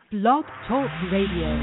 Blog Talk Radio.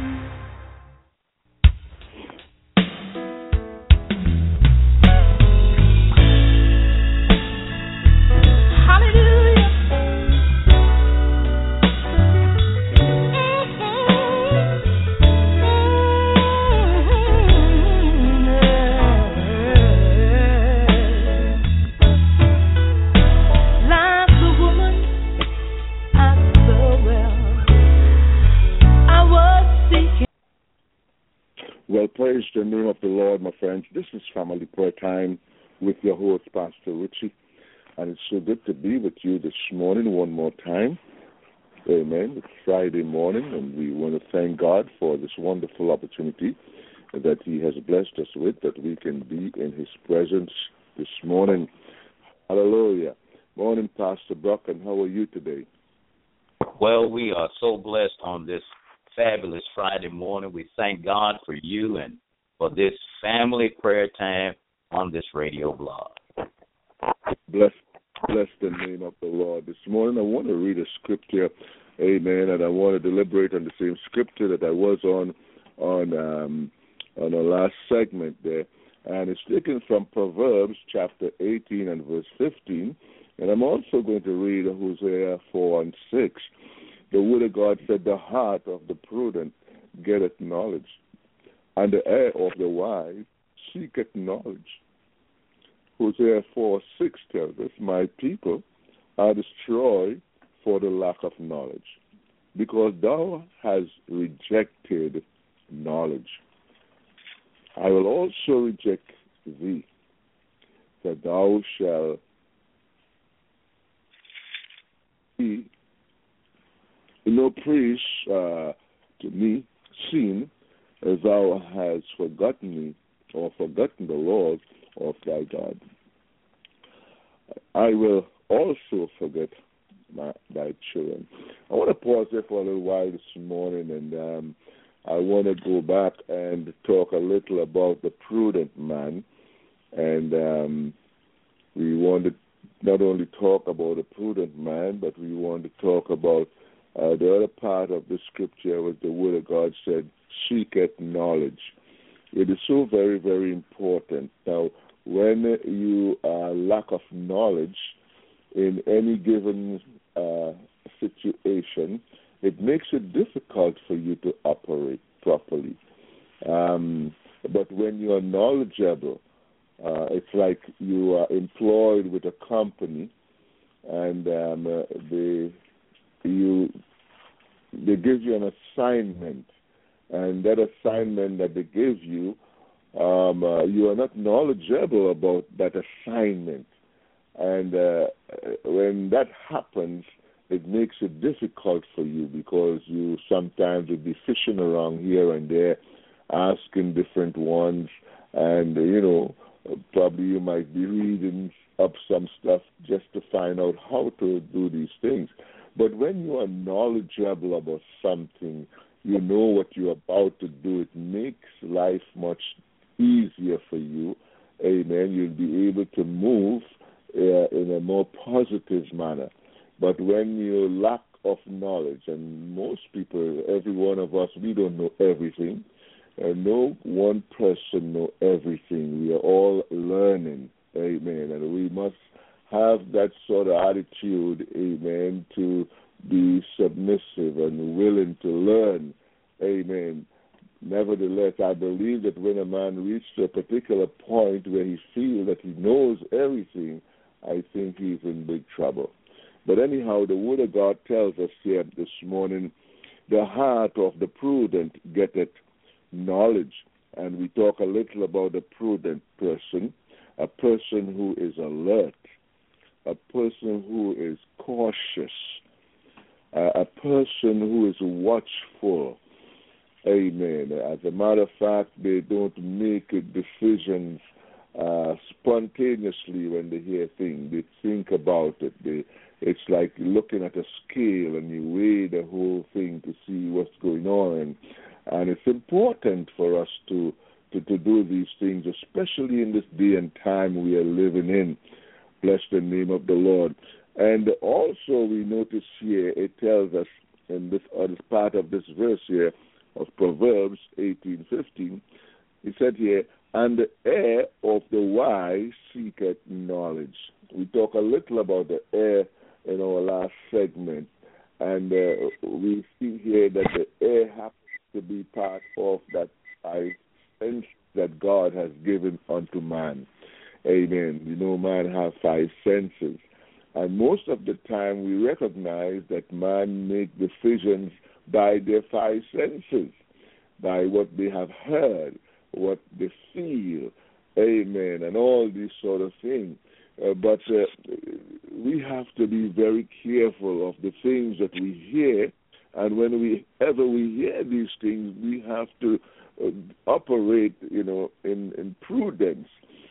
Well, praise the name of the Lord, my friends. This is Family Prayer Time with your host, Pastor Richie. And it's so good to be with you this morning one more time. Amen. It's Friday morning, and we want to thank God for this wonderful opportunity that He has blessed us with, that we can be in His presence this morning. Hallelujah. Morning, Pastor Brock, and how are you today? Well, we are so blessed on this fabulous Friday morning. We thank God for you and for this family prayer time on this radio blog. Bless the name of the Lord. This morning I want to read a scripture, amen, and I want to deliberate on the same scripture that I was on our last segment there. And it's taken from Proverbs chapter 18 and verse 15. And I'm also going to read Hosea 4 and 6. The word of God said, the heart of the prudent getteth knowledge, and the ear of the wise seeketh knowledge. Hosea 4:6 tells us, my people are destroyed for the lack of knowledge, because thou hast rejected knowledge. I will also reject thee, that thou shalt be no praise to me, seeing as thou hast forgotten me, or forgotten the Lord of thy God. I will also forget thy children. I want to pause there for a little while this morning, and I want to go back and talk a little about the prudent man. And we want to not only talk about a prudent man, but we want to talk about the other part of the scripture was the word of God said, seeketh knowledge. It is so very, very important. Now, when you lack of knowledge in any given situation, it makes it difficult for you to operate properly. But when you are knowledgeable, it's like you are employed with a company, and they give you an assignment, and that assignment that they give you, you are not knowledgeable about that assignment. And when that happens, it makes it difficult for you, because you sometimes will be fishing around here and there, asking different ones, and, probably you might be reading up some stuff just to find out how to do these things. But when you are knowledgeable about something, you know what you're about to do, it makes life much easier for you. Amen. You'll be able to move in a more positive manner. But when you lack of knowledge, and most people, every one of us, we don't know everything. No one person know everything. We are all learning. Amen. And we must have that sort of attitude, amen, to be submissive and willing to learn, amen. Nevertheless, I believe that when a man reaches a particular point where he feels that he knows everything, I think he's in big trouble. But anyhow, the Word of God tells us here this morning, the heart of the prudent getteth knowledge. And we talk a little about a prudent person, a person who is alert, a person who is cautious, a person who is watchful. Amen. As a matter of fact, they don't make decisions spontaneously when they hear things. They think about it. It's like looking at a scale, and you weigh the whole thing to see what's going on. And it's important for us to do these things, especially in this day and time we are living in. Bless the name of the Lord. And also we notice here, it tells us in this part of this verse here of Proverbs 18:15, he said here, and the heir of the wise seeketh knowledge. We talk a little about the heir in our last segment, and we see here that the heir happens to be part of that sense that God has given unto man. Amen. You know, man has 5 senses. And most of the time we recognize that man make decisions by their 5 senses, by what they have heard, what they feel, amen, and all these sort of things. But we have to be very careful of the things that we hear, and whenever we hear these things, we have to operate, in prudence,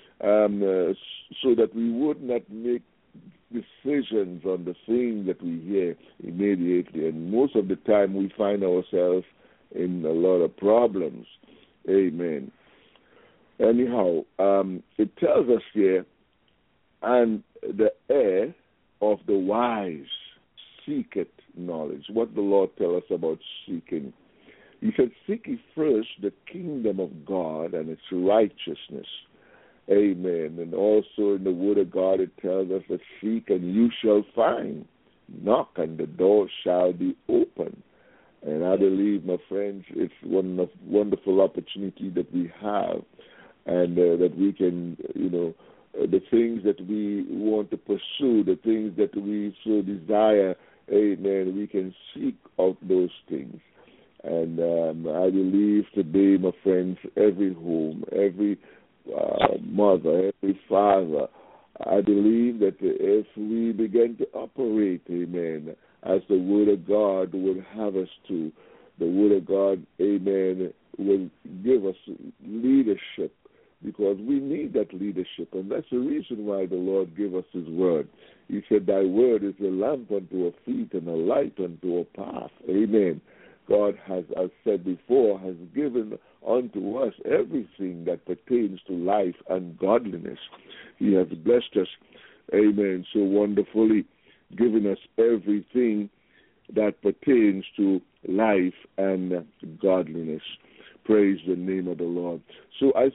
so that we would not make decisions on the thing that we hear immediately. And most of the time we find ourselves in a lot of problems. Amen. Anyhow, it tells us here, and the heir of the wise seeketh knowledge. What the Lord tells us about seeking. He said, seek ye first the kingdom of God and its righteousness. Amen. And also in the Word of God it tells us that seek and you shall find. Knock and the door shall be open. And I believe, my friends, it's one of wonderful opportunity that we have, and that we can, the things that we want to pursue, the things that we so desire, amen, we can seek out those things. And I believe today, my friends, every home, every mother, every father, I believe that if we begin to operate, amen, as the Word of God would have us to, the Word of God, amen, will give us leadership, because we need that leadership, and that's the reason why the Lord gave us His Word. He said, thy Word is a lamp unto our feet and a light unto our path. Amen. God has, as said before, has given unto us everything that pertains to life and godliness. He has blessed us, amen, so wonderfully, giving us everything that pertains to life and godliness. Praise the name of the Lord. So I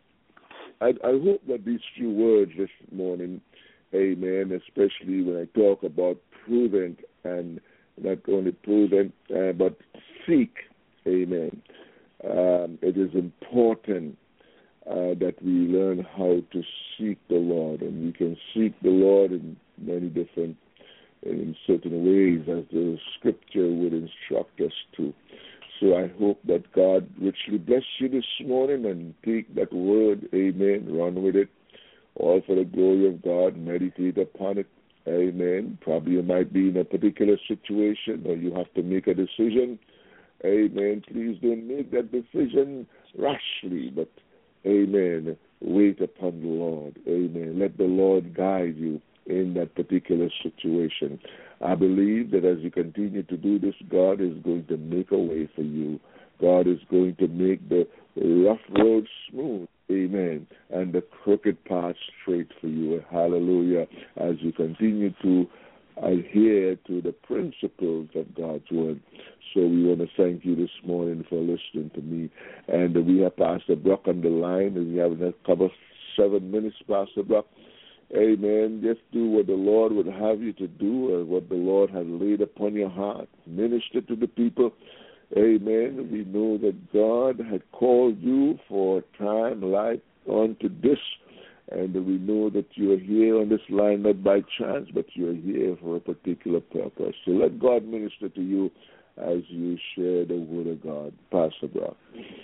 hope that these few words this morning, amen, especially when I talk about prudent, and not only prudent, but seek, amen. It is important that we learn how to seek the Lord, and we can seek the Lord in many different, in certain ways, as the Scripture would instruct us to. So I hope that God richly bless you this morning, and take that word, amen, run with it, all for the glory of God, meditate upon it, amen. Probably you might be in a particular situation, or you have to make a decision, amen. Please don't make that decision rashly, but, amen, wait upon the Lord, amen. Let the Lord guide you in that particular situation. I believe that as you continue to do this, God is going to make a way for you. God is going to make the rough road smooth, amen, and the crooked path straight for you. Hallelujah. As you continue to adhere to the principles of God's word. So we want to thank you this morning for listening to me. And we have Pastor Brock on the line, and we have a couple 7 minutes, Pastor Brock. Amen. Just do what the Lord would have you to do, or what the Lord has laid upon your heart. Minister to the people. Amen. We know that God had called you for a time like unto this, and we know that you are here on this line not by chance, but you are here for a particular purpose. So let God minister to you as you share the word of God. Pastor Brock.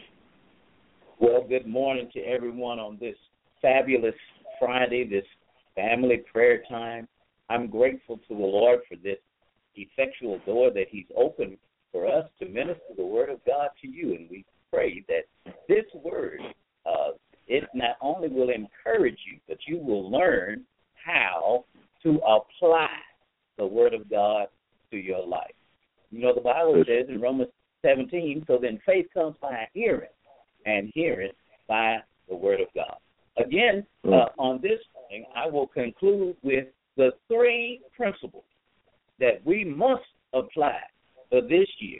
Well, good morning to everyone on this fabulous Friday, this family prayer time. I'm grateful to the Lord for this effectual door that He's opened for us to minister the Word of God to you. And we pray that this Word, it not only will encourage you, but you will learn how to apply the Word of God to your life. You know, the Bible says in Romans 17, so then faith comes by hearing, and hearing by the Word of God. Again, on this morning, I will conclude with the 3 principles that we must apply of this year,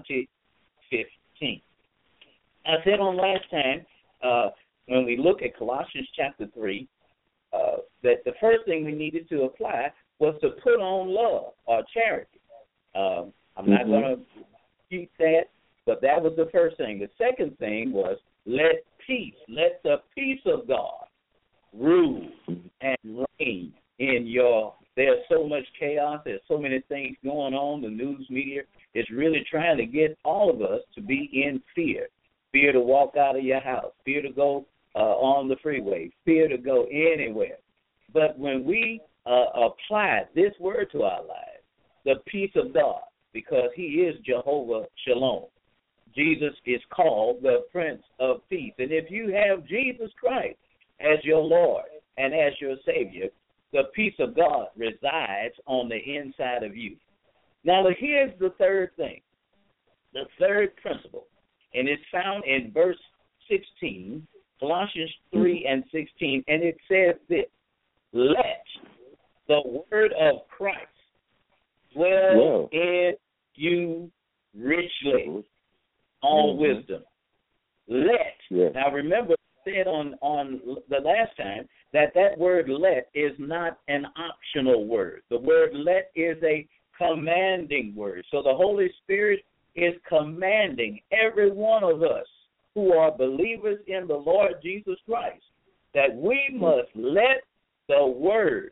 2015. I said on last time, when we look at Colossians chapter 3, that the first thing we needed to apply was to put on love or charity. I'm not going to repeat that, but that was the first thing. The second thing was let the peace of God rule and reign in your. There's so much chaos. There's so many things going on. The news media is really trying to get all of us to be in fear. Fear to walk out of your house. Fear to go on the freeway. Fear to go anywhere. But when we apply this word to our lives, the peace of God, because he is Jehovah Shalom. Jesus is called the Prince of Peace. And if you have Jesus Christ as your Lord and as your Savior, the peace of God resides on the inside of you. Now, here's the third thing, the third principle, and it's found in verse 16, Colossians 3 and 16, and it says this: let the word of Christ dwell in you richly, all wisdom. Now remember, I said on the last time that word let is not an optional word. The word let is a commanding word. So the Holy Spirit is commanding every one of us who are believers in the Lord Jesus Christ that we must let the word,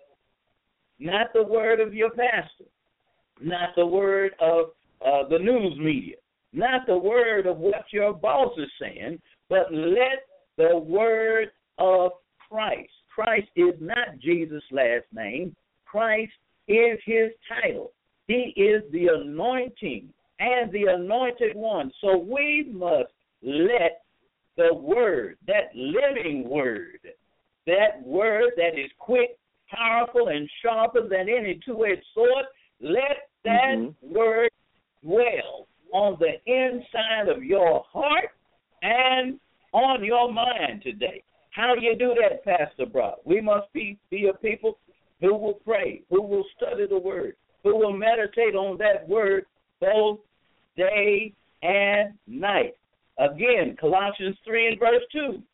not the word of your pastor, not the word of the news media, not the word of what your boss is saying, but let the word of Christ. Christ is not Jesus' last name. Christ is his title. He is the anointing and the anointed one. So we must let the word, that living word, that word that is quick, powerful, and sharper than any two-edged sword, let that word dwell on the inside of your heart and on your mind today. How do you do that, Pastor Brock? We must be a people who will pray, who will study the word, who will meditate on that word both day and night. Again, Colossians 3 and verse 2.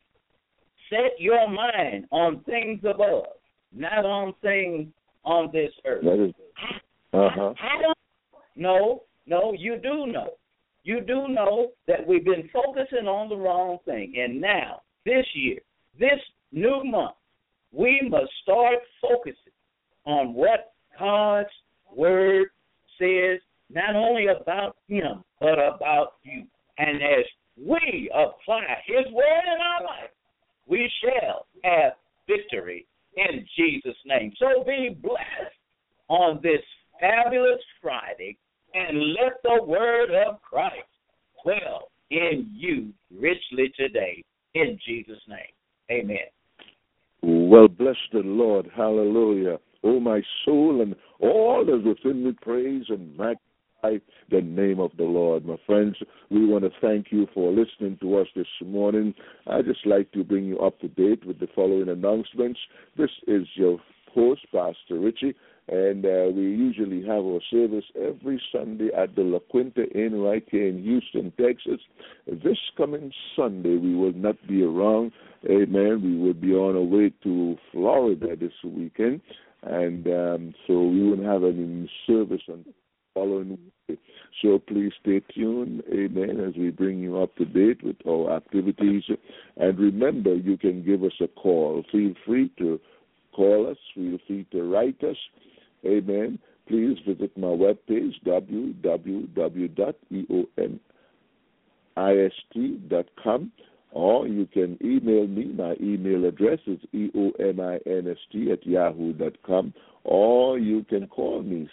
Set your mind on things above, not on things on this earth. I don't know. No, you do know. You do know that we've been focusing on the wrong thing. And now, this year, this new month, we must start focusing on what God's word says, not only about him, but about you. And as we apply his word in our life, we shall have victory in Jesus' name. So be blessed on this fabulous Friday, and let the word of Christ dwell in you richly today, in Jesus' name. Amen. Well, bless the Lord. Hallelujah. Oh, my soul, and all that is within me, praise and magnify the name of the Lord. My friends, we want to thank you for listening to us this morning. I'd just like to bring you up to date with the following announcements. This is your host, Pastor Richie, and we usually have our service every Sunday at the La Quinta Inn right here in Houston, Texas. This coming Sunday, we will not be around. Amen. We will be on our way to Florida this weekend, and so we won't have any service on the following week. So please stay tuned, amen, as we bring you up to date with our activities. And remember, you can give us a call. Feel free to call us. Feel free to write us. Amen. Please visit my webpage, www.eominst.com, or you can email me. My email address is eominst@yahoo.com, or you can call me,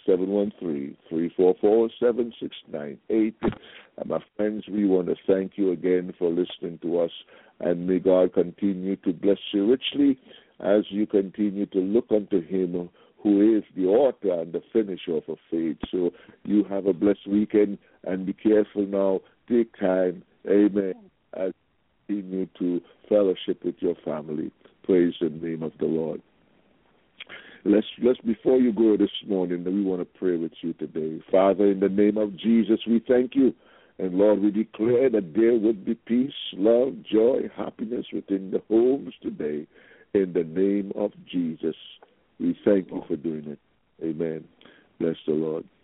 713-344-7698. And my friends, we want to thank you again for listening to us, and may God continue to bless you richly as you continue to look unto him who is the author and the finisher of our faith. So you have a blessed weekend, and be careful now. Take time, amen, as you continue to fellowship with your family. Praise the name of the Lord. Let's before you go this morning, we want to pray with you today. Father, in the name of Jesus, we thank you. And Lord, we declare that there would be peace, love, joy, happiness within the homes today. In the name of Jesus, we thank you for doing it. Amen. Bless the Lord.